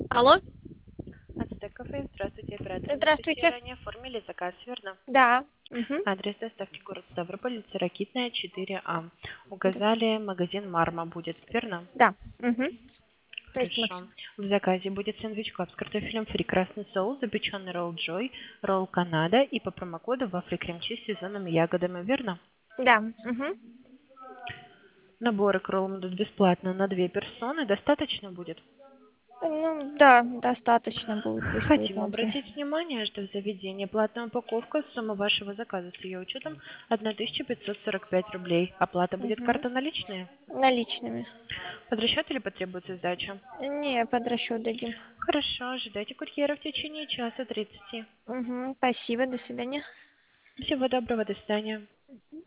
Алло, Ацтек кафе. Здравствуйте, оператор. Анастасия. здравствуйте. Ранее оформили заказ, верно? Да. Мгм. Адрес доставки город Ставрополь, улица Ракитная, 4А. Да. Указали, магазин Марма будет, верно? Да. Мгм. То есть Хорошо. Максим. В заказе будет сэндвич клаб с картофелем фри, красный соус, запеченный ролл Джой, ролл Канада и по промокоду вафли крем-чиз с сезонными ягодами, верно? Да. Мгм. Наборы к роллам идут бесплатно на 2 персоны. Достаточно будет? Ну, да, достаточно будет, если Хотим это две. обратить внимание, что в заведении платная упаковка, сумма вашего заказа с ее учетом 1545 рублей. Оплата будет Мгм. карта наличные. Наличными. Под расчет или потребуется сдача? Не, под расчет дадим. Хорошо, ожидайте курьера в течение часа 30. Угу. Спасибо, до свидания. Всего доброго, до свидания.